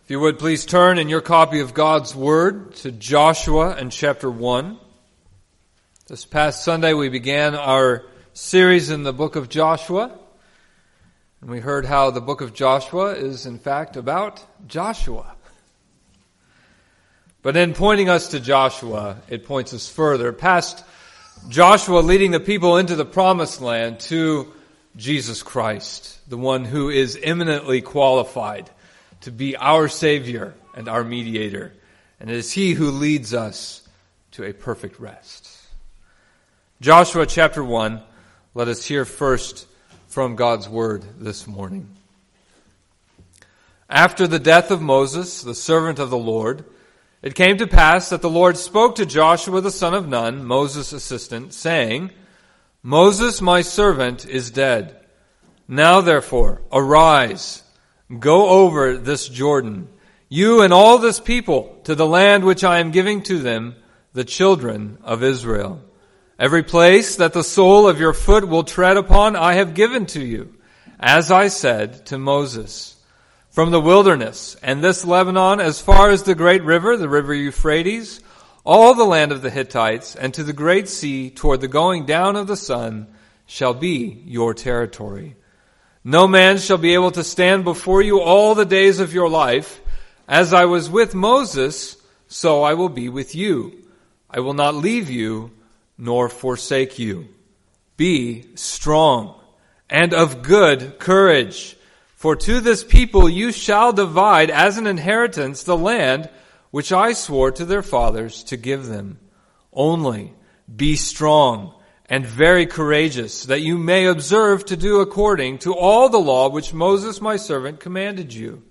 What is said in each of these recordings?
If you would please turn in your copy of God's Word to Joshua and chapter 1. This past Sunday we began our series in the book of Joshua. And we heard how the book of Joshua is in fact about Joshua. But in pointing us to Joshua, it points us further past Joshua leading the people into the promised land to Jesus Christ, the one who is eminently qualified to be our Savior and our mediator. And it is He who leads us to a perfect rest. Joshua chapter 1, let us hear first from God's Word this morning. After the death of Moses, the servant of the Lord, it came to pass that the Lord spoke to Joshua the son of Nun, Moses' assistant, saying, Moses, my servant, is dead. Now therefore, arise, go over this Jordan, you and all this people, to the land which I am giving to them, the children of Israel. Every place that the sole of your foot will tread upon, I have given to you, as I said to Moses. From the wilderness and this Lebanon, as far as the great river, the river Euphrates, all the land of the Hittites, and to the great sea toward the going down of the sun, shall be your territory. No man shall be able to stand before you all the days of your life. As I was with Moses, so I will be with you. I will not leave you nor forsake you. Be strong and of good courage, for to this people you shall divide as an inheritance the land which I swore to their fathers to give them. Only be strong and very courageous, that you may observe to do according to all the law which Moses my servant commanded you.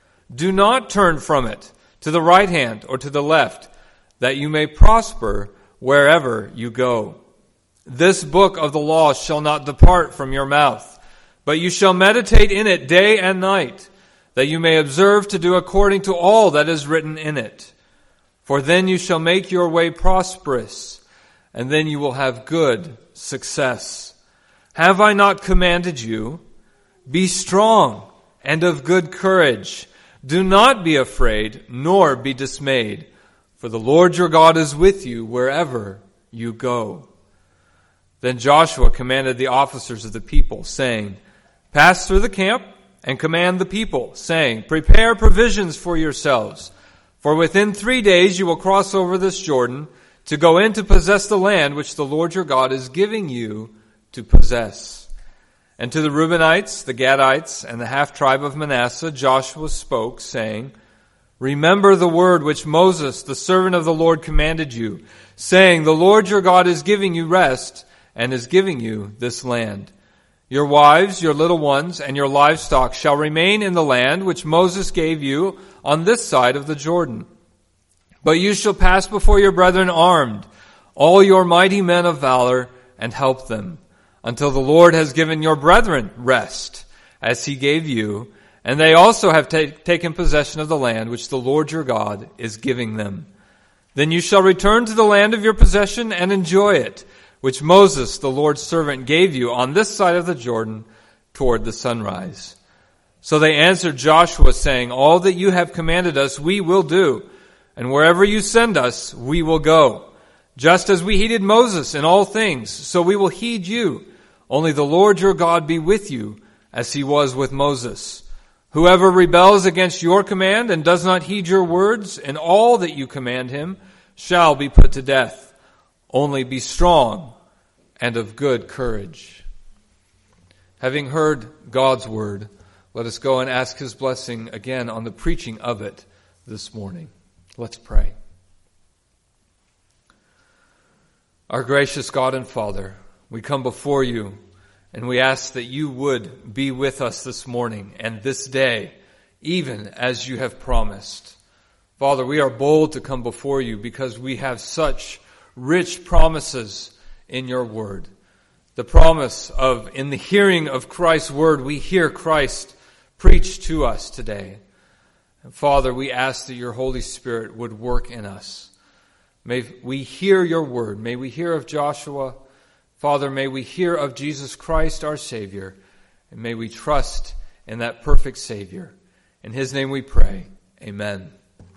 Do not turn from it to the right hand or to the left, that you may prosper wherever you go. This book of the law shall not depart from your mouth, but you shall meditate in it day and night, that you may observe to do according to all that is written in it. For then you shall make your way prosperous, and then you will have good success. Have I not commanded you? Be strong and of good courage. Do not be afraid, nor be dismayed, for the Lord your God is with you wherever you go. Then Joshua commanded the officers of the people, saying, Pass through the camp and command the people, saying, Prepare provisions for yourselves, for within 3 days you will cross over this Jordan, to go in to possess the land which the Lord your God is giving you to possess. And to the Reubenites, the Gadites, and the half-tribe of Manasseh, Joshua spoke, saying, Remember the word which Moses, the servant of the Lord, commanded you, saying, The Lord your God is giving you rest, and is giving you this land. Your wives, your little ones, and your livestock shall remain in the land which Moses gave you on this side of the Jordan. But you shall pass before your brethren armed, all your mighty men of valor, and help them, until the Lord has given your brethren rest, as he gave you, and they also have taken possession of the land which the Lord your God is giving them. Then you shall return to the land of your possession and enjoy it, which Moses, the Lord's servant, gave you on this side of the Jordan toward the sunrise. So they answered Joshua, saying, All that you have commanded us we will do, and wherever you send us, we will go. Just as we heeded Moses in all things, so we will heed you. Only the Lord your God be with you, as he was with Moses. Whoever rebels against your command and does not heed your words in all that you command him shall be put to death. Only be strong and of good courage. Having heard God's word, let us go and ask his blessing again on the preaching of it this morning. Let's pray. Our gracious God and Father, we come before you and we ask that you would be with us this morning and this day, even as you have promised. Father, we are bold to come before you because we have such rich promises in your word. The promise of, in the hearing of Christ's word, we hear Christ preach to us today. And Father, we ask that your Holy Spirit would work in us. May we hear your word. May we hear of Joshua. Father, may we hear of Jesus Christ, our Savior. And may we trust in that perfect Savior. In his name we pray. Amen.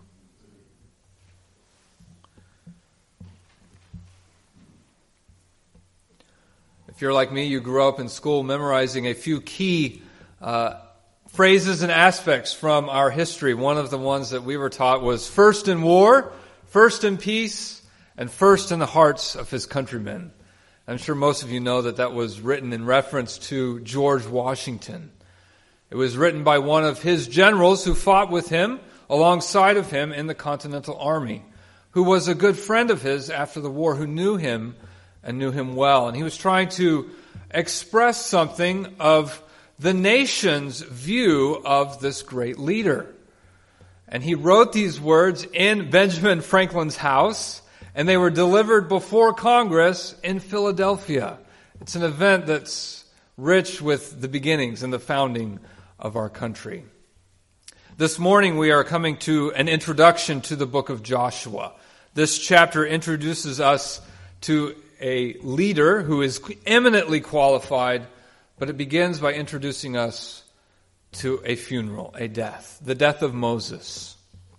If you're like me, you grew up in school memorizing a few key phrases and aspects from our history. One of the ones that we were taught was first in war, first in peace, and first in the hearts of his countrymen. I'm sure most of you know that that was written in reference to George Washington. It was written by one of his generals who fought with him, alongside of him in the Continental Army, who was a good friend of his after the war, who knew him and knew him well. And he was trying to express something of the nation's view of this great leader. And he wrote these words in Benjamin Franklin's house, and they were delivered before Congress in Philadelphia. It's an event that's rich with the beginnings and the founding of our country. This morning we are coming to an introduction to the book of Joshua. This chapter introduces us to a leader who is eminently qualified, but it begins by introducing us to a funeral, a death, the death of Moses.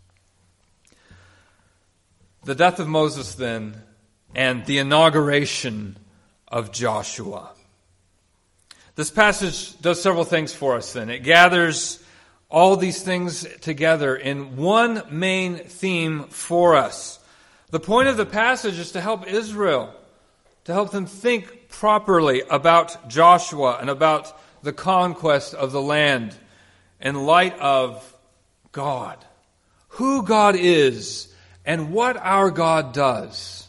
The death of Moses, then, and the inauguration of Joshua. This passage does several things for us, then. It gathers all these things together in one main theme for us. The point of the passage is to help Israel, to help them think properly about Joshua and about the conquest of the land in light of God, who God is, and what our God does.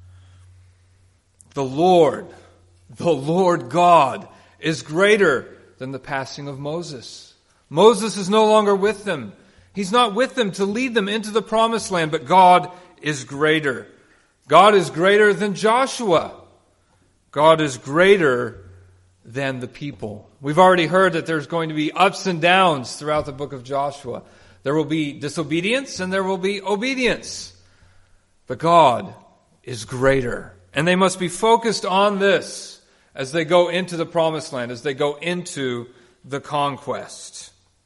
The Lord God, is greater than the passing of Moses. Moses is no longer with them. He's not with them to lead them into the promised land, but God is greater. God is greater than Joshua. God is greater than the people. We've already heard that there's going to be ups and downs throughout the book of Joshua. There will be disobedience and there will be obedience. But God is greater. And they must be focused on this as they go into the promised land, as they go into the conquest.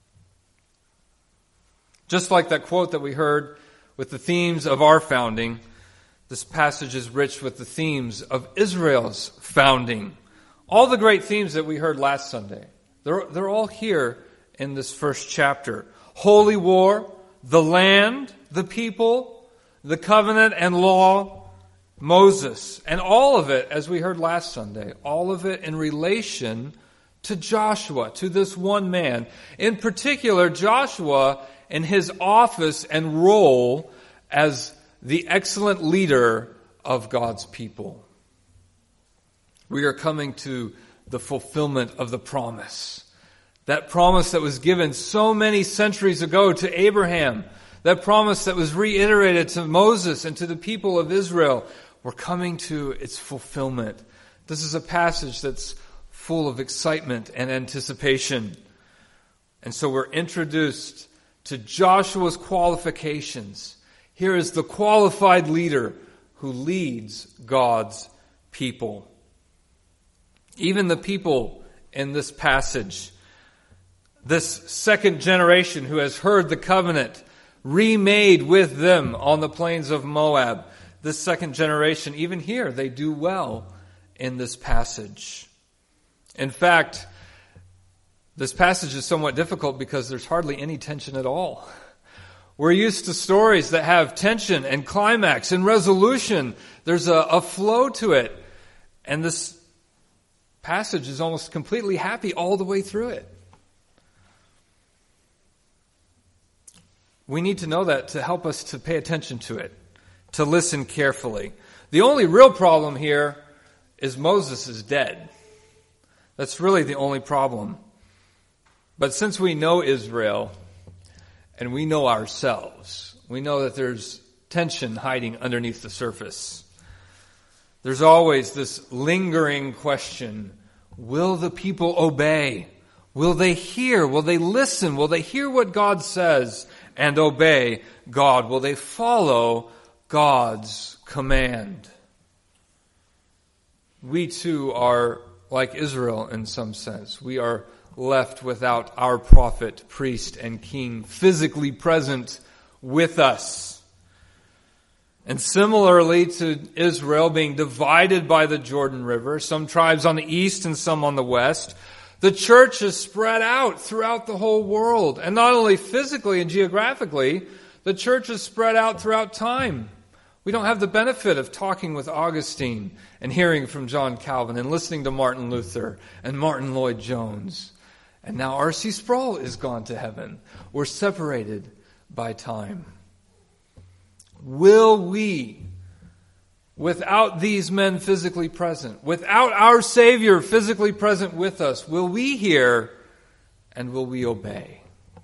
Just like that quote that we heard with the themes of our founding, this passage is rich with the themes of Israel's founding. All the great themes that we heard last Sunday, they're all here in this first chapter. Holy war, the land, the people, the covenant and law, Moses, and all of it, as we heard last Sunday, all of it in relation to Joshua, to this one man. In particular, Joshua in his office and role as the excellent leader of God's people. We are coming to the fulfillment of the promise. That promise that was given so many centuries ago to Abraham. That promise that was reiterated to Moses and to the people of Israel. We're coming to its fulfillment. This is a passage that's full of excitement and anticipation. And so we're introduced to Joshua's qualifications. Here is the qualified leader who leads God's people. Even the people in this passage, this second generation who has heard the covenant remade with them on the plains of Moab, this second generation, even here, they do well in this passage. In fact, this passage is somewhat difficult because there's hardly any tension at all. We're used to stories that have tension and climax and resolution. There's a flow to it. And this passage is almost completely happy all the way through it. We need to know that to help us to pay attention to it, to listen carefully. The only real problem here is Moses is dead. That's really the only problem. But since we know Israel, and we know ourselves, we know that there's tension hiding underneath the surface. There's always this lingering question, will the people obey? Will they hear? Will they listen? Will they hear what God says and obey God? Will they follow God's command? We too are like Israel in some sense. We are left without our prophet, priest, and king physically present with us. And similarly to Israel being divided by the Jordan River, some tribes on the east and some on the west, the church is spread out throughout the whole world. And not only physically and geographically, the church is spread out throughout time. We don't have the benefit of talking with Augustine and hearing from John Calvin and listening to Martin Luther and Martin Lloyd-Jones. And now R.C. Sproul is gone to heaven. We're separated by time. Will we, without these men physically present, without our Savior physically present with us, will we hear and will we obey?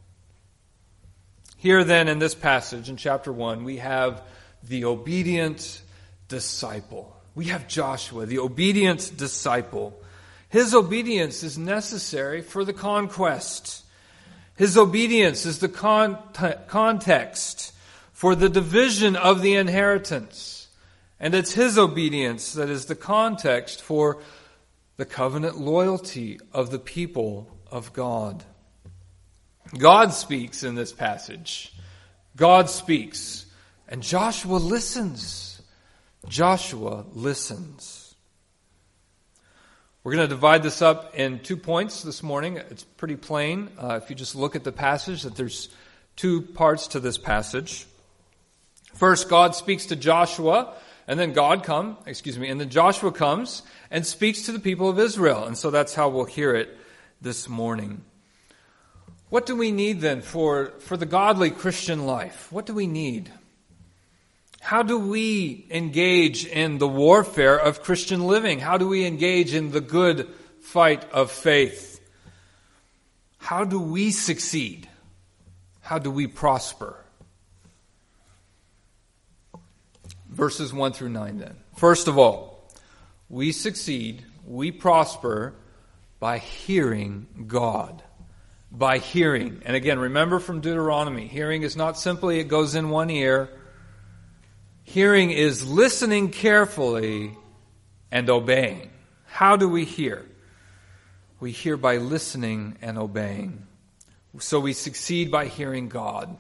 Here then in this passage in chapter 1, we have the obedient disciple. We have Joshua, the obedient disciple. His obedience is necessary for the conquest. His obedience is the context for the division of the inheritance. And it's his obedience that is the context for the covenant loyalty of the people of God. God speaks in this passage. God speaks. And Joshua listens. Joshua listens. We're going to divide this up in 2 points this morning. It's pretty plain if you just look at the passage that there's 2 parts to this passage. First, God speaks to Joshua, and then and then Joshua comes and speaks to the people of Israel. And so that's how we'll hear it this morning. What do we need then for the godly Christian life? What do we need? How do we engage in the warfare of Christian living? How do we engage in the good fight of faith? How do we succeed? How do we prosper? Verses 1 through 9 then. First of all, we succeed, we prosper by hearing God. By hearing. And again, remember from Deuteronomy, hearing is not simply it goes in one ear. Hearing is listening carefully and obeying. How do we hear? We hear by listening and obeying. So we succeed by hearing God.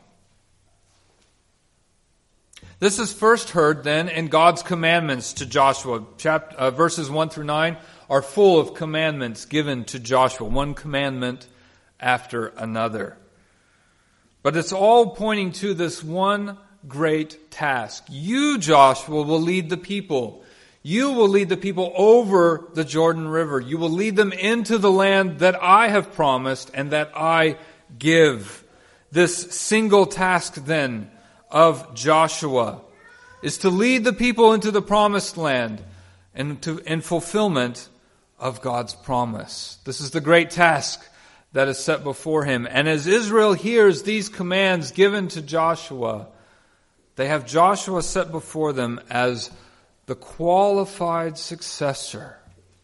This is first heard then in God's commandments to Joshua. Verses 1 through 9 are full of commandments given to Joshua, one commandment after another. But it's all pointing to this one great task. You, Joshua, will lead the people. You will lead the people over the Jordan River. You will lead them into the land that I have promised and that I give. This single task then of Joshua is to lead the people into the promised land and in fulfillment of God's promise. This is the great task that is set before him. And as Israel hears these commands given to Joshua, they have Joshua set before them as the qualified successor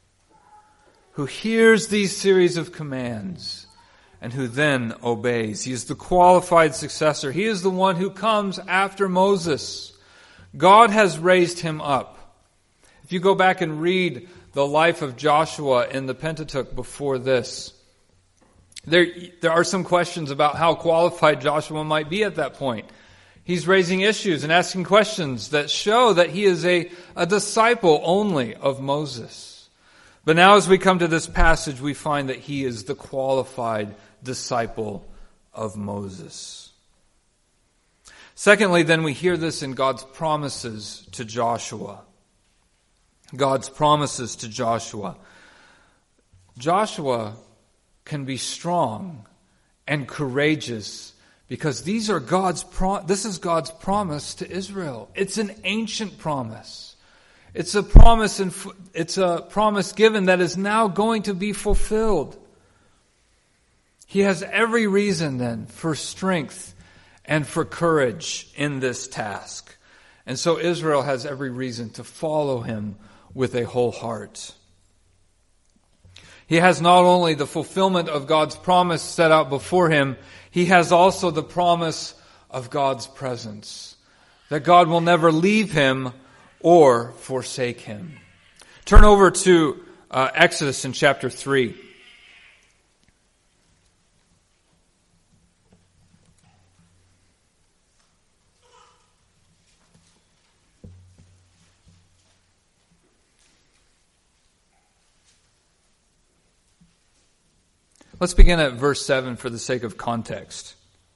who hears these series of commands and who then obeys. He is the qualified successor. He is the one who comes after Moses. God has raised him up. If you go back and read the life of Joshua in the Pentateuch before this, there are some questions about how qualified Joshua might be at that point. He's raising issues and asking questions that show that he is a disciple only of Moses. But now as we come to this passage, we find that he is the qualified disciple of Moses. Secondly, then we hear this in God's promises to Joshua. God's promises to Joshua. Joshua can be strong and courageous because this is God's promise to Israel. It's an ancient promise. It's a promise given that is now going to be fulfilled. He has every reason then for strength and for courage in this task. And so Israel has every reason to follow him with a whole heart. He has not only the fulfillment of God's promise set out before him, he has also the promise of God's presence, that God will never leave him or forsake him. Turn over to Exodus in chapter 3. Let's begin at verse 7 for the sake of context.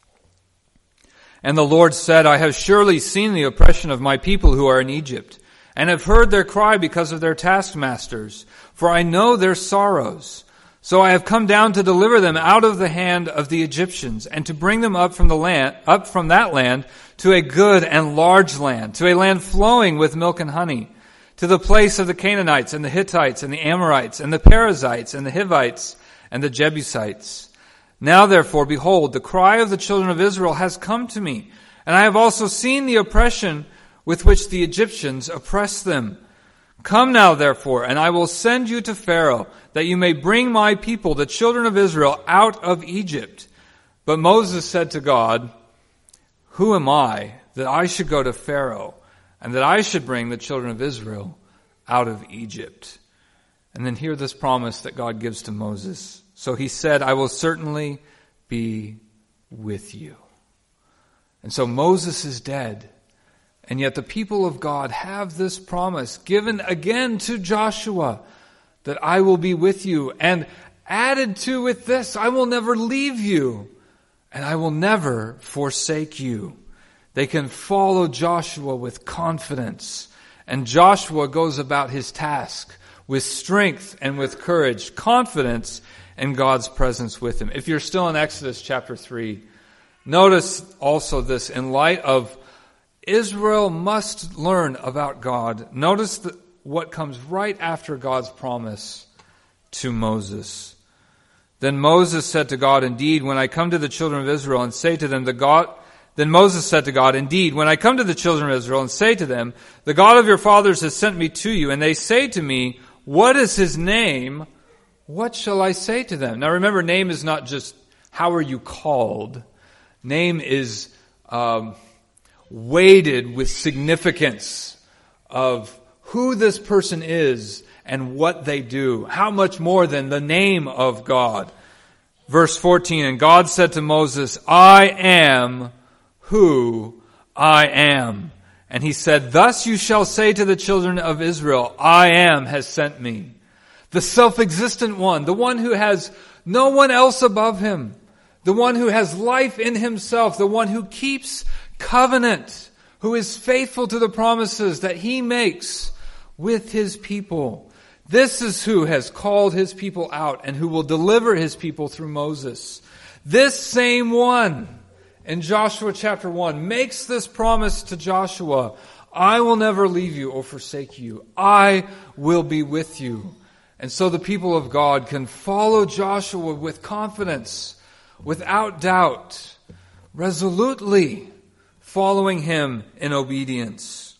And the Lord said, I have surely seen the oppression of my people who are in Egypt, and have heard their cry because of their taskmasters, for I know their sorrows. So I have come down to deliver them out of the hand of the Egyptians, and to bring them up from that land to a good and large land, to a land flowing with milk and honey, to the place of the Canaanites and the Hittites and the Amorites and the Perizzites and the Hivites and the Jebusites. Now therefore, behold, the cry of the children of Israel has come to me, and I have also seen the oppression with which the Egyptians oppress them. Come now therefore, and I will send you to Pharaoh, that you may bring my people, the children of Israel, out of Egypt. But Moses said to God, Who am I that I should go to Pharaoh, and that I should bring the children of Israel out of Egypt? And then hear this promise that God gives to Moses. So he said, I will certainly be with you. And so Moses is dead. And yet the people of God have this promise given again to Joshua that I will be with you. And added to with this, I will never leave you and I will never forsake you. They can follow Joshua with confidence. And Joshua goes about his task with strength and with courage, confidence in God's presence with him. If you're still in Exodus chapter 3, notice also this in light of Israel must learn about God. Notice what comes right after God's promise to Moses. Then Moses said to God, Indeed, when I come to the children of Israel and say to them, Then Moses said to God, Indeed, when I come to the children of Israel and say to them, The God of your fathers has sent me to you, and they say to me, What is his name? What shall I say to them? Now remember, name is not just how are you called. Name is weighted with significance of who this person is and what they do. How much more than the name of God. Verse 14, And God said to Moses, I am who I am. And he said, Thus you shall say to the children of Israel, I am has sent me. The self-existent one, the one who has no one else above him, the one who has life in himself, the one who keeps covenant, who is faithful to the promises that he makes with his people. This is who has called his people out and who will deliver his people through Moses. This same one in Joshua chapter 1 makes this promise to Joshua, I will never leave you or forsake you. I will be with you. And so the people of God can follow Joshua with confidence, without doubt, resolutely following him in obedience.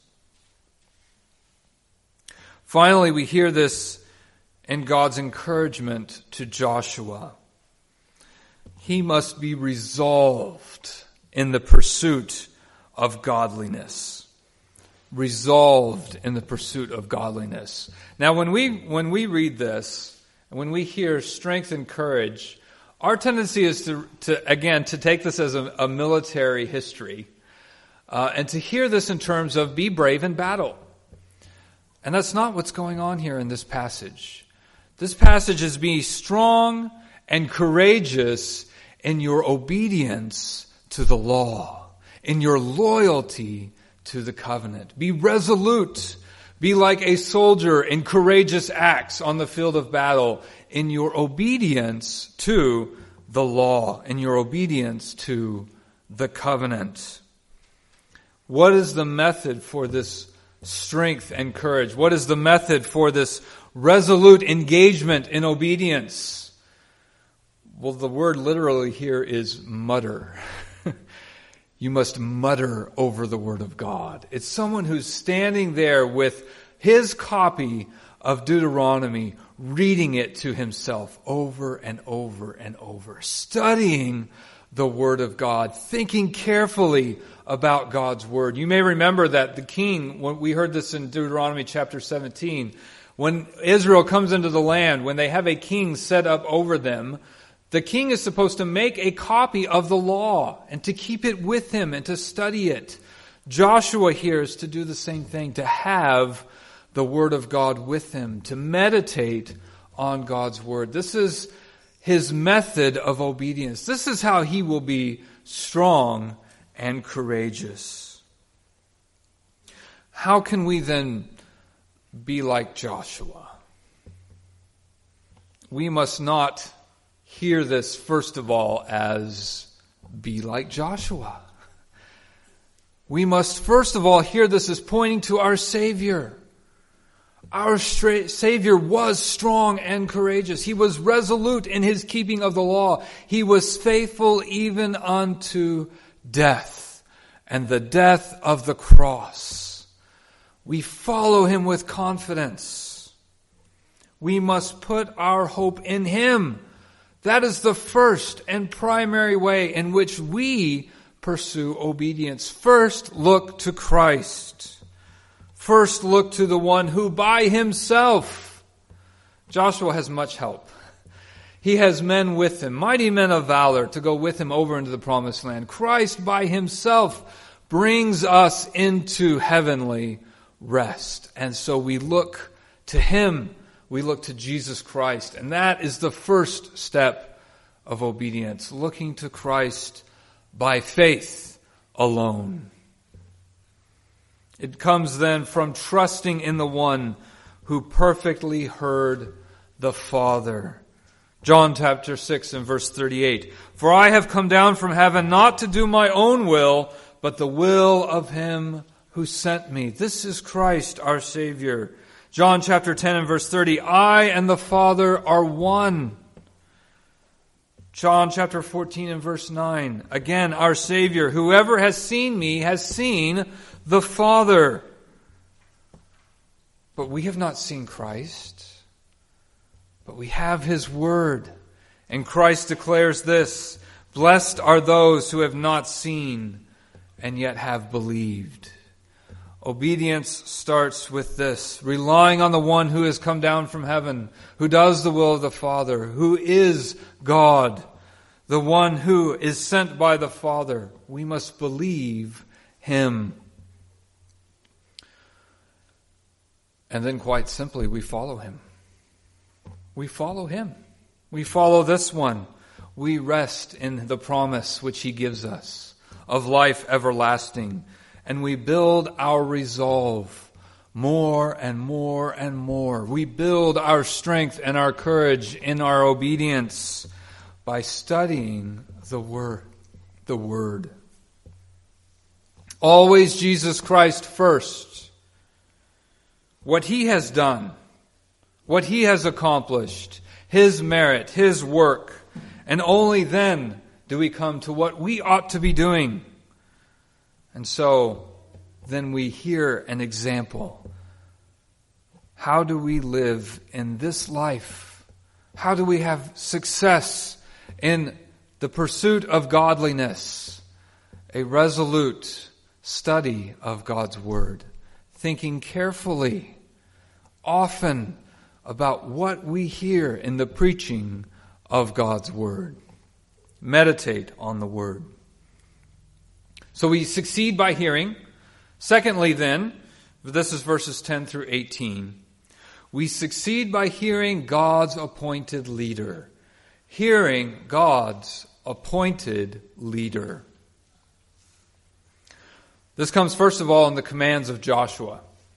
Finally, we hear this in God's encouragement to Joshua. He must be resolved in the pursuit of godliness. Resolved in the pursuit of godliness. Now, when we read this, and when we hear strength and courage, our tendency is to take this as a military history, and to hear this in terms of be brave in battle. And that's not what's going on here in this passage. This passage is be strong and courageous in your obedience to the law, in your loyalty to the covenant. Be resolute. Be like a soldier in courageous acts on the field of battle, in your obedience to the law, in your obedience to the covenant. What is the method for this strength and courage? What is the method for this resolute engagement in obedience? Well, the word literally here is mutter. You must mutter over the Word of God. It's someone who's standing there with his copy of Deuteronomy, reading it to himself over and over and over, studying the Word of God, thinking carefully about God's Word. You may remember that the king, when we heard this in Deuteronomy chapter 17, when Israel comes into the land, when they have a king set up over them, the king is supposed to make a copy of the law and to keep it with him and to study it. Joshua here is to do the same thing, to have the Word of God with him, to meditate on God's Word. This is his method of obedience. This is how he will be strong and courageous. How can we then be like Joshua? We must not hear this, first of all, as be like Joshua. We must, first of all, hear this as pointing to our Savior. Our Savior was strong and courageous. He was resolute in his keeping of the law. He was faithful even unto death, and the death of the cross. We follow him with confidence. We must put our hope in him. That is the first and primary way in which we pursue obedience. First, look to Christ. First, look to the one who by himself. Joshua has much help. He has men with him, mighty men of valor, to go with him over into the promised land. Christ by himself brings us into heavenly rest. And so we look to him. We look to Jesus Christ. And that is the first step of obedience, looking to Christ by faith alone. It comes then from trusting in the one who perfectly heard the Father. John chapter 6 and verse 38. For I have come down from heaven not to do my own will, but the will of him who sent me. This is Christ our Savior. John chapter 10 and verse 30. I and the Father are one. John chapter 14 and verse 9. Again, our Savior. Whoever has seen me has seen the Father. But we have not seen Christ. But we have his word. And Christ declares this: blessed are those who have not seen and yet have believed. Obedience starts with this: relying on the one who has come down from heaven, who does the will of the Father, who is God, the one who is sent by the Father. We must believe him. And then quite simply, we follow him. We follow him. We follow this one. We rest in the promise which he gives us of life everlasting. And we build our resolve more and more and more. We build our strength and our courage in our obedience by studying the Word. The Word. Always Jesus Christ first. What he has done, what he has accomplished, his merit, his work, and only then do we come to what we ought to be doing. And so, then we hear an example. How do we live in this life? How do we have success in the pursuit of godliness? A resolute study of God's Word. Thinking carefully, often, about what we hear in the preaching of God's Word. Meditate on the Word. So we succeed by hearing. Secondly then, this is verses 10 through 18. We succeed by hearing God's appointed leader. Hearing God's appointed leader. This comes first of all in the commands of Joshua.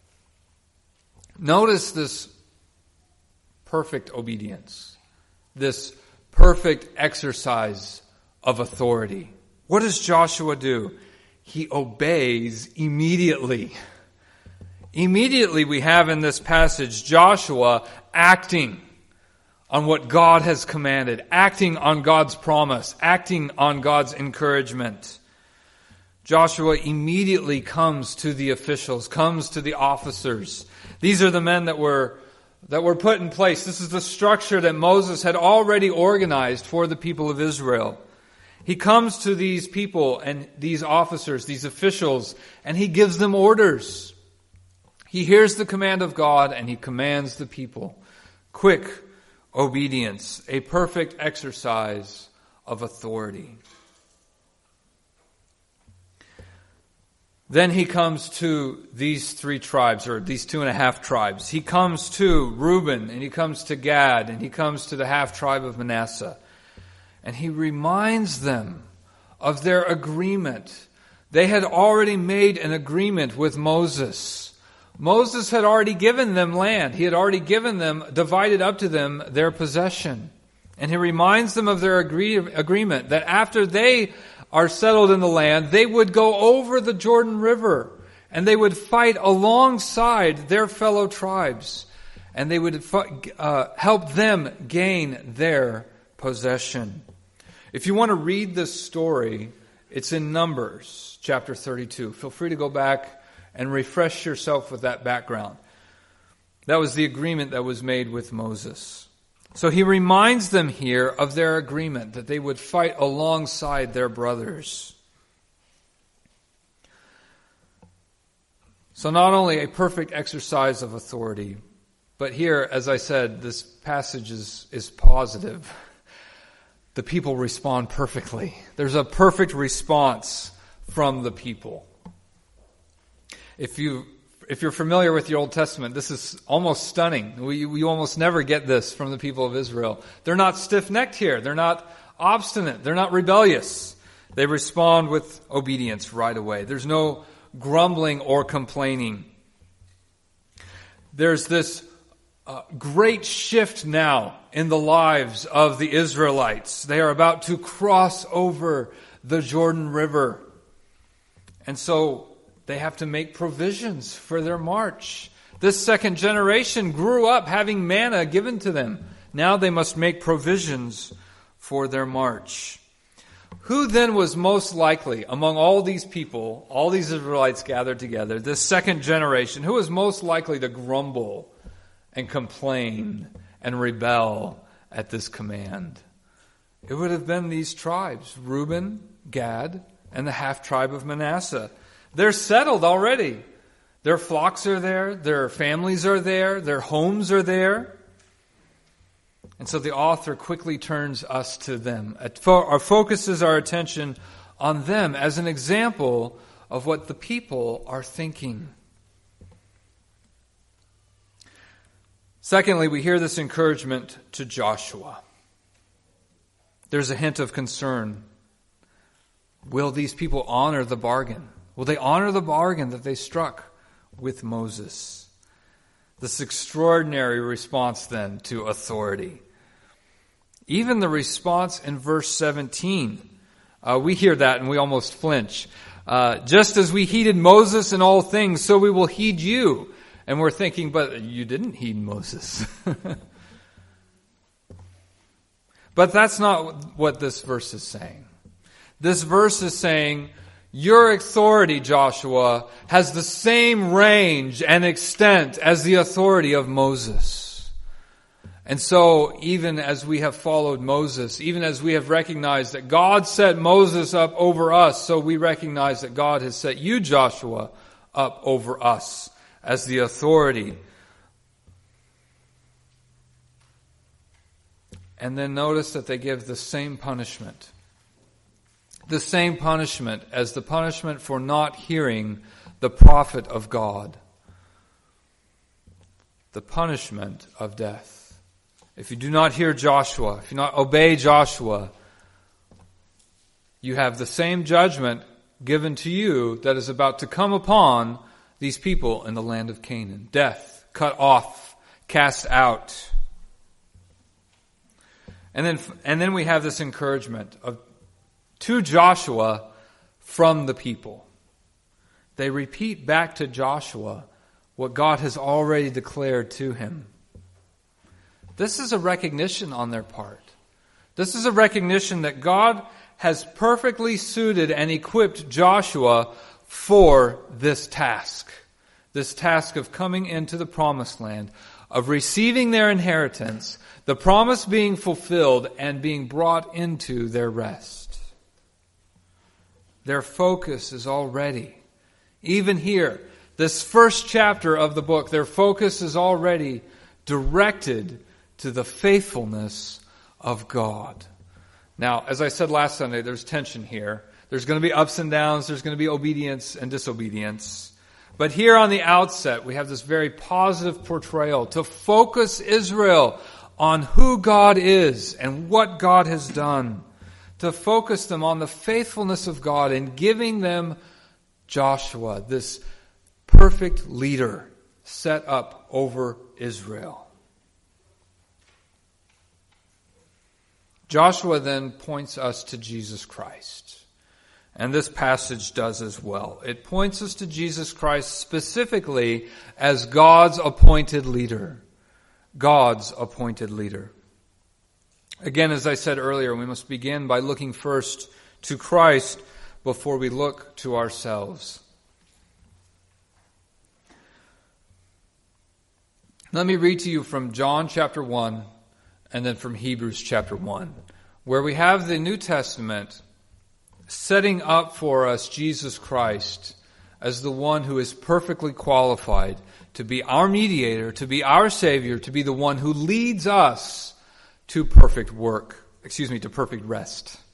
Notice this perfect obedience. This perfect exercise of authority. What does Joshua do? He obeys immediately. Immediately we have in this passage Joshua acting on what God has commanded, acting on God's promise, acting on God's encouragement. Joshua immediately comes to the officials, comes to the officers. These are the men that were put in place. This is the structure that Moses had already organized for the people of Israel. He comes to these people and these officers, these officials, and he gives them orders. He hears the command of God and he commands the people. Quick obedience, a perfect exercise of authority. Then he comes to these 3 tribes, or these 2.5 tribes. He comes to Reuben, and he comes to Gad, and he comes to the half tribe of Manasseh. And he reminds them of their agreement. They had already made an agreement with Moses. Moses had already given them land. He had already given them, divided up to them their possession. And he reminds them of their agreement that after they are settled in the land, they would go over the Jordan River and they would fight alongside their fellow tribes, and they would help them gain their possession. If you want to read this story, it's in Numbers chapter 32. Feel free to go back and refresh yourself with that background. That was the agreement that was made with Moses. So he reminds them here of their agreement that they would fight alongside their brothers. So not only a perfect exercise of authority, but here, as I said, this passage is positive. The people respond perfectly. There's a perfect response from the people. If you're familiar with the Old Testament, this is almost stunning. We almost never get this from the people of Israel. They're not stiff-necked here. They're not obstinate. They're not rebellious. They respond with obedience right away. There's no grumbling or complaining. There's this great shift now in the lives of the Israelites. They are about to cross over the Jordan River. And so they have to make provisions for their march. This second generation grew up having manna given to them. Now they must make provisions for their march. Who then was most likely among all these people, all these Israelites gathered together, this second generation, who was most likely to grumble and complain and rebel at this command? It would have been these tribes, Reuben, Gad, and the half tribe of Manasseh. They're settled already. Their flocks are there. Their families are there. Their homes are there. And so the author quickly turns us to them. Our focuses our attention on them as an example of what the people are thinking. Secondly, we hear this encouragement to Joshua. There's a hint of concern. Will these people honor the bargain? Will they honor the bargain that they struck with Moses? This extraordinary response then to authority. Even the response in verse 17. We hear that and we almost flinch. Just as we heeded Moses in all things, so we will heed you. And we're thinking, but you didn't heed Moses. But that's not what this verse is saying. This verse is saying, your authority, Joshua, has the same range and extent as the authority of Moses. And so, even as we have followed Moses, even as we have recognized that God set Moses up over us, so we recognize that God has set you, Joshua, up over us as the authority. And then notice that they give the same punishment. The same punishment as the punishment for not hearing the prophet of God. The punishment of death. If you do not hear Joshua, if you not obey Joshua, you have the same judgment given to you that is about to come upon these people in the land of Canaan. Death, cut off, cast out. And then we have this encouragement to Joshua from the people. They repeat back to Joshua what God has already declared to him. This is a recognition on their part. This is a recognition that God has perfectly suited and equipped Joshua for this task of coming into the promised land, of receiving their inheritance, the promise being fulfilled and being brought into their rest. Their focus is already, even here, this first chapter of the book, their focus is already directed to the faithfulness of God. Now, as I said last Sunday, there's tension here. There's going to be ups and downs. There's going to be obedience and disobedience. But here on the outset, we have this very positive portrayal to focus Israel on who God is and what God has done. To focus them on the faithfulness of God and giving them Joshua, this perfect leader set up over Israel. Joshua then points us to Jesus Christ. And this passage does as well. It points us to Jesus Christ specifically as God's appointed leader. God's appointed leader. Again, as I said earlier, we must begin by looking first to Christ before we look to ourselves. Let me read to you from John chapter 1 and then from Hebrews chapter 1, where we have the New Testament setting up for us Jesus Christ as the one who is perfectly qualified to be our mediator, to be our Savior, to be the one who leads us to perfect rest.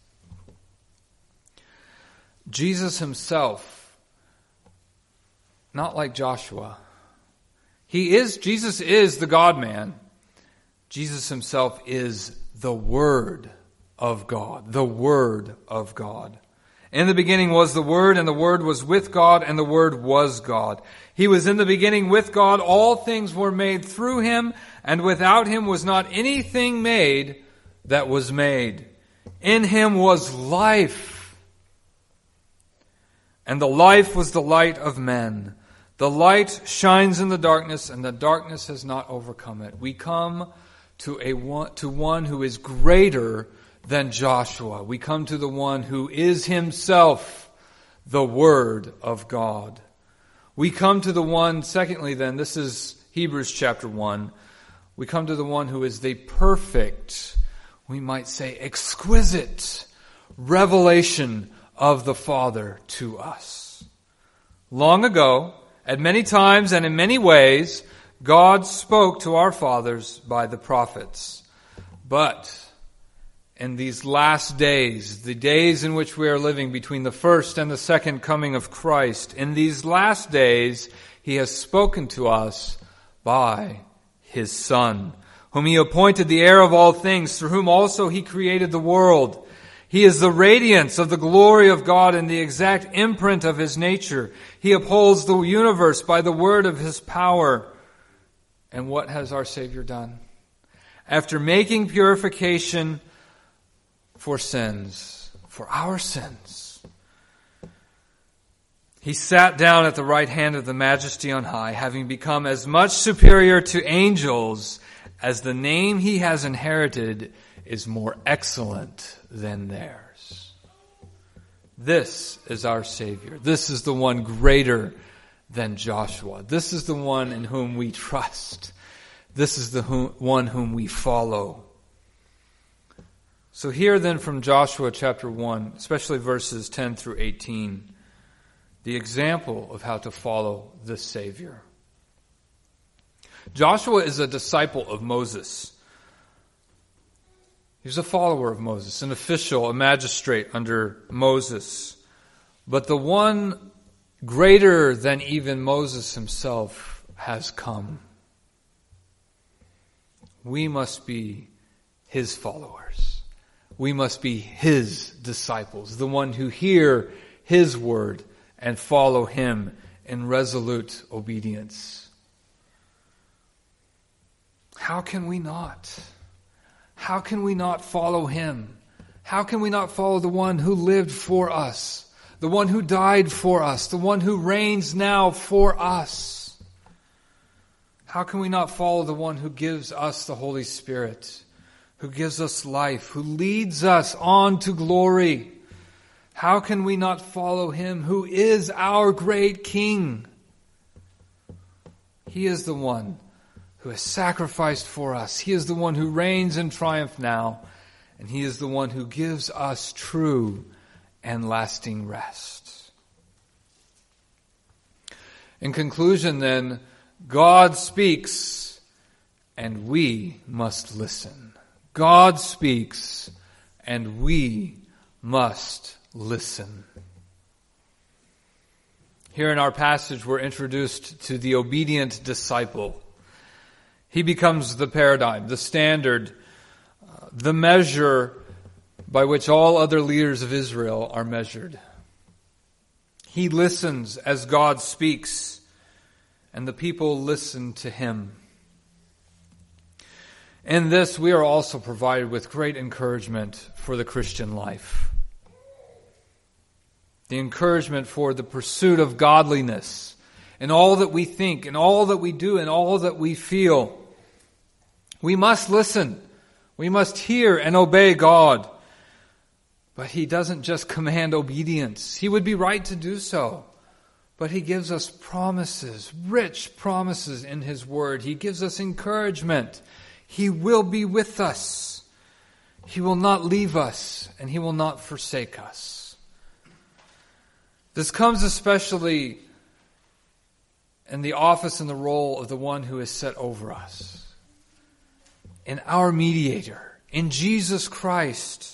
Jesus himself, not like Joshua. Jesus is the God-man. Jesus himself is the Word of God. The Word of God. In the beginning was the Word, and the Word was with God, and the Word was God. He was in the beginning with God. All things were made through him, and without him was not anything made that was made. In him was life, and the life was the light of men. The light shines in the darkness, and the darkness has not overcome it. We come to one who is greater than Joshua. We come to the one who is himself the Word of God. We come to the one, secondly then, this is Hebrews chapter 1. We come to the one who is the perfect, we might say exquisite revelation of the Father to us. Long ago, at many times and in many ways, God spoke to our fathers by the prophets. But in these last days, the days in which we are living between the first and the second coming of Christ, in these last days, he has spoken to us by his Son, whom he appointed the heir of all things, through whom also he created the world. He is the radiance of the glory of God and the exact imprint of his nature. He upholds the universe by the word of his power. And what has our Savior done? After making purification for sins, for our sins, he sat down at the right hand of the Majesty on high, having become as much superior to angels as the name he has inherited is more excellent than theirs. This is our Savior. This is the one greater than Joshua. This is the one in whom we trust. This is the one whom we follow. So here then from Joshua chapter 1, especially verses 10 through 18, the example of how to follow this Savior. Joshua is a disciple of Moses. He's a follower of Moses, an official, a magistrate under Moses. But the one greater than even Moses himself has come. We must be his followers. We must be his disciples, the one who hear his word and follow him in resolute obedience. How can we not? How can we not follow him? How can we not follow the one who lived for us, the one who died for us, the one who reigns now for us? How can we not follow the one who gives us the Holy Spirit, who gives us life, who leads us on to glory? How can we not follow him who is our great King? He is the one who has sacrificed for us. He is the one who reigns in triumph now. And he is the one who gives us true and lasting rest. In conclusion then, God speaks and we must listen. God speaks and we must listen. Here in our passage, we're introduced to the obedient disciple. He becomes the paradigm, the standard, the measure by which all other leaders of Israel are measured. He listens as God speaks, and the people listen to him. In this, we are also provided with great encouragement for the Christian life. The encouragement for the pursuit of godliness in all that we think, in all that we do, in all that we feel. We must listen. We must hear and obey God. But He doesn't just command obedience. He would be right to do so. But He gives us promises, rich promises in His Word. He gives us encouragement. He will be with us. He will not leave us, and He will not forsake us. This comes especially in the office and the role of the one who is set over us. In our mediator, in Jesus Christ.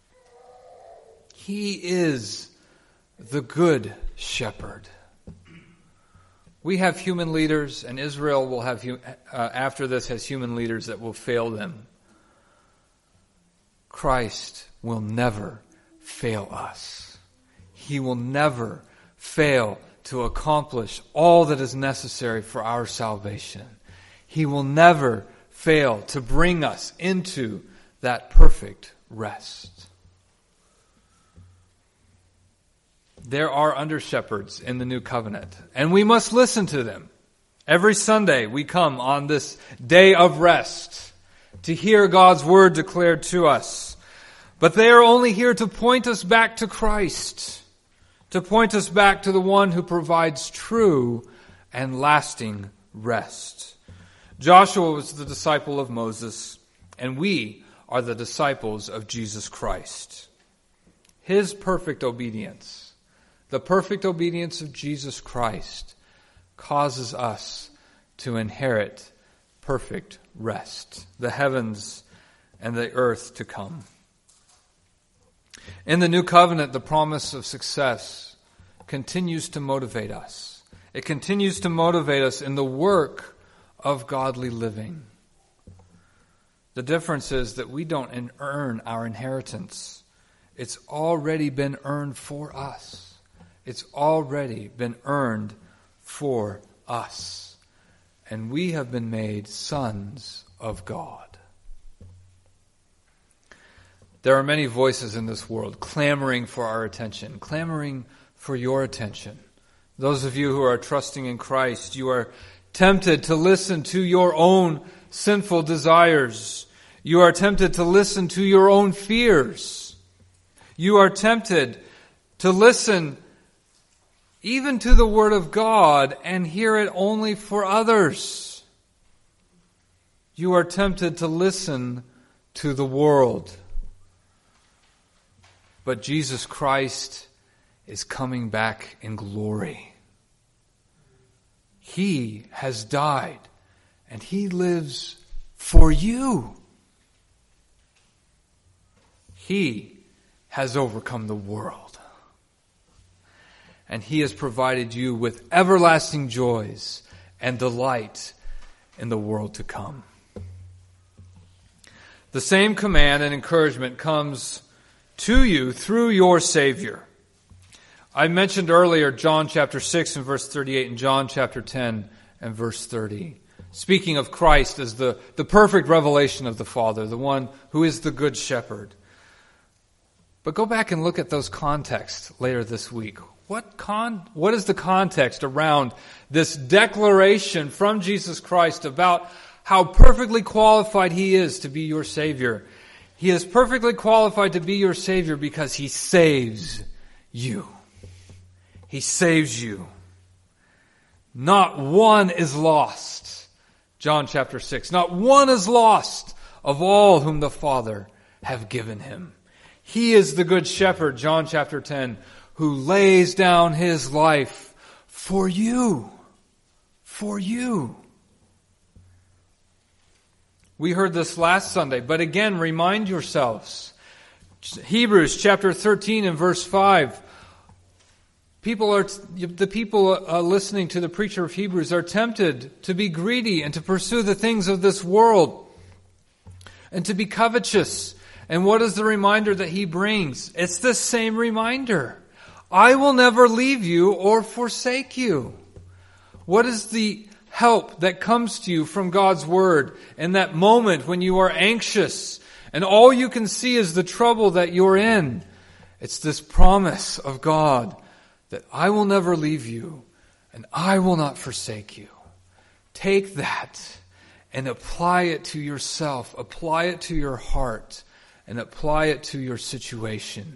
He is the good shepherd. We have human leaders, and Israel will have, after this, has human leaders that will fail them. Christ will never fail us. He will never fail to accomplish all that is necessary for our salvation. He will never fail to bring us into that perfect rest. There are under-shepherds in the new covenant, and we must listen to them. Every Sunday we come on this day of rest to hear God's word declared to us. But they are only here to point us back to Christ, to point us back to the one who provides true and lasting rest. Joshua was the disciple of Moses, and we are the disciples of Jesus Christ. His perfect obedience, the perfect obedience of Jesus Christ, causes us to inherit perfect rest, the heavens and the earth to come. In the new covenant, the promise of success continues to motivate us. It continues to motivate us in the work of godly living. The difference is that we don't earn our inheritance. It's already been earned for us. It's already been earned for us. And we have been made sons of God. There are many voices in this world clamoring for our attention, clamoring for your attention. Those of you who are trusting in Christ, you are tempted to listen to your own sinful desires. You are tempted to listen to your own fears. You are tempted to listen even to the Word of God and hear it only for others. You are tempted to listen to the world. But Jesus Christ is coming back in glory. He has died, and He lives for you. He has overcome the world. And He has provided you with everlasting joys and delight in the world to come. The same command and encouragement comes to you through your Savior. I mentioned earlier John chapter 6 and verse 38 and John chapter 10 and verse 30. Speaking of Christ as the perfect revelation of the Father, the one who is the good shepherd. But go back and look at those contexts later this week. What is the context around this declaration from Jesus Christ about how perfectly qualified He is to be your Savior? He is perfectly qualified to be your Savior because He saves you. He saves you. Not one is lost. John chapter 6. Not one is lost of all whom the Father have given Him. He is the good shepherd, John chapter 10, who lays down His life for you. For you. We heard this last Sunday, but again, remind yourselves. Hebrews chapter 13 and verse 5. The people listening to the preacher of Hebrews are tempted to be greedy and to pursue the things of this world and to be covetous. And what is the reminder that he brings? It's the same reminder. I will never leave you or forsake you. What is the help that comes to you from God's Word in that moment when you are anxious and all you can see is the trouble that you're in? It's this promise of God that I will never leave you and I will not forsake you. Take that and apply it to yourself, apply it to your heart, and apply it to your situation.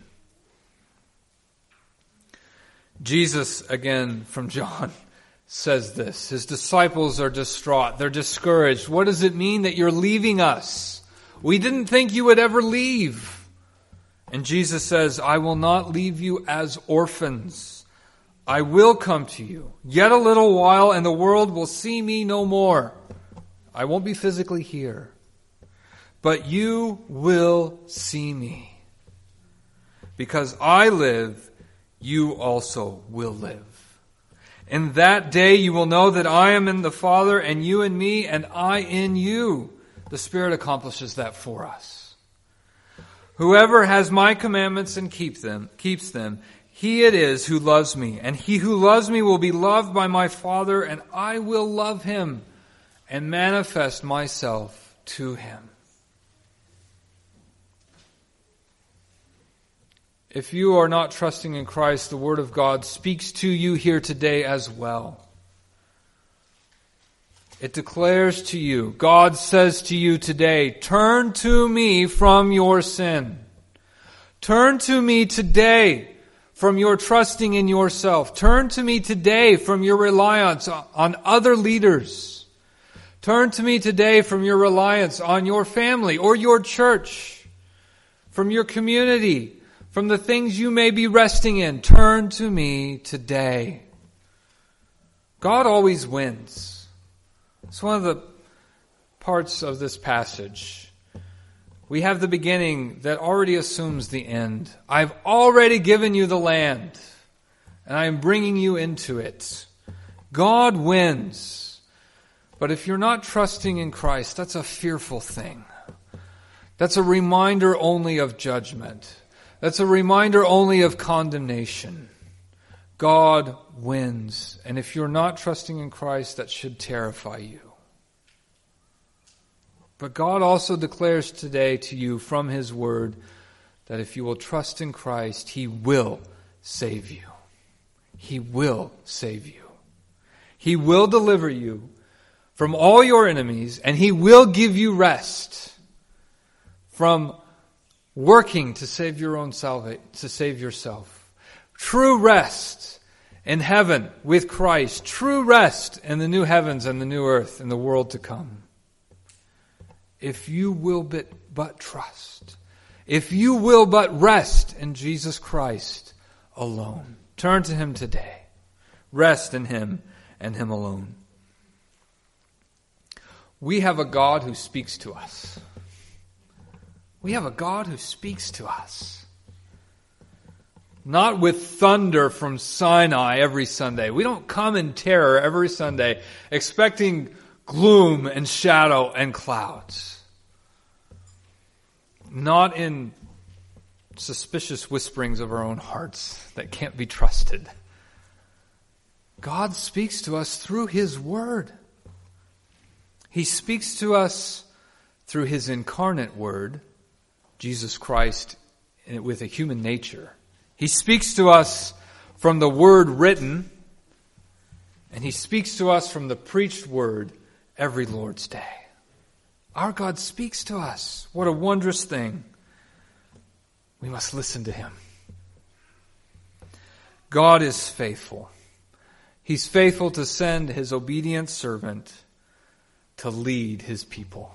Jesus, again from John, says this. His disciples are distraught. They're discouraged. What does it mean that you're leaving us? We didn't think you would ever leave. And Jesus says, I will not leave you as orphans. I will come to you. Yet a little while and the world will see me no more. I won't be physically here. But you will see me. Because I live, you also will live. In that day you will know that I am in the Father, and you in me, and I in you. The Spirit accomplishes that for us. Whoever has my commandments and keeps them, he it is who loves me. And he who loves me will be loved by my Father, and I will love him and manifest myself to him. If you are not trusting in Christ, the Word of God speaks to you here today as well. It declares to you, God says to you today, turn to me from your sin. Turn to me today from your trusting in yourself. Turn to me today from your reliance on other leaders. Turn to me today from your reliance on your family or your church, from your community, from the things you may be resting in. Turn to me today. God always wins. It's one of the parts of this passage. We have the beginning that already assumes the end. I've already given you the land, and I am bringing you into it. God wins. But if you're not trusting in Christ, that's a fearful thing. That's a reminder only of judgment. That's a reminder only of condemnation. God wins. And if you're not trusting in Christ, that should terrify you. But God also declares today to you from His Word that if you will trust in Christ, He will save you. He will save you. He will deliver you from all your enemies, and He will give you rest from working to save your own to save yourself. True rest in heaven with Christ. True rest in the new heavens and the new earth in the world to come. If you will but trust. If you will but rest in Jesus Christ alone. Turn to Him today. Rest in Him and Him alone. We have a God who speaks to us. We have a God who speaks to us. Not with thunder from Sinai every Sunday. We don't come in terror every Sunday expecting gloom and shadow and clouds. Not in suspicious whisperings of our own hearts that can't be trusted. God speaks to us through His Word. He speaks to us through His incarnate Word, Jesus Christ, with a human nature. He speaks to us from the Word written, and He speaks to us from the preached Word every Lord's Day. Our God speaks to us. What a wondrous thing. We must listen to Him. God is faithful. He's faithful to send His obedient servant to lead His people.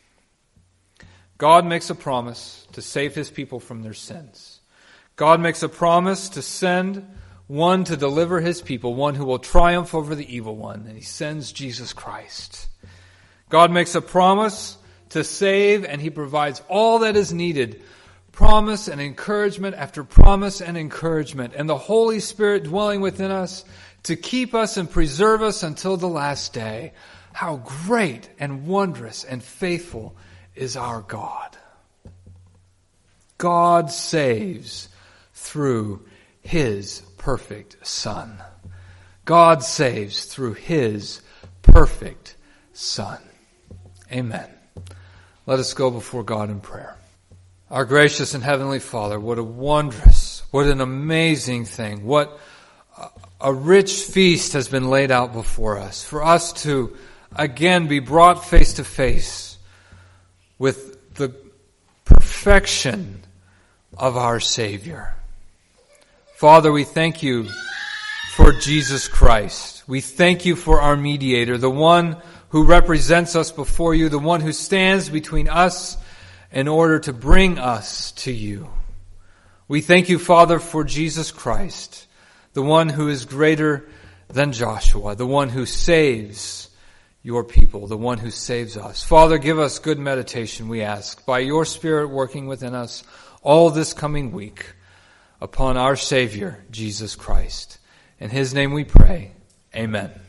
God makes a promise to save His people from their sins. God makes a promise to send one to deliver His people, one who will triumph over the evil one, and He sends Jesus Christ. God makes a promise to save, and He provides all that is needed, promise and encouragement after promise and encouragement, and the Holy Spirit dwelling within us to keep us and preserve us until the last day. How great and wondrous and faithful is our God. God saves through His perfect Son. God saves through His perfect Son. Amen. Let us go before God in prayer. Our gracious and heavenly Father, what a wondrous, what an amazing thing, what a rich feast has been laid out before us, for us to again be brought face to face with the perfection of our Savior. Father, we thank you for Jesus Christ. We thank you for our mediator, the one who represents us before you, the one who stands between us in order to bring us to you. We thank you, Father, for Jesus Christ, the one who is greater than Joshua, the one who saves your people, the one who saves us. Father, give us good meditation, we ask, by your Spirit working within us all this coming week upon our Savior, Jesus Christ. In His name we pray. Amen.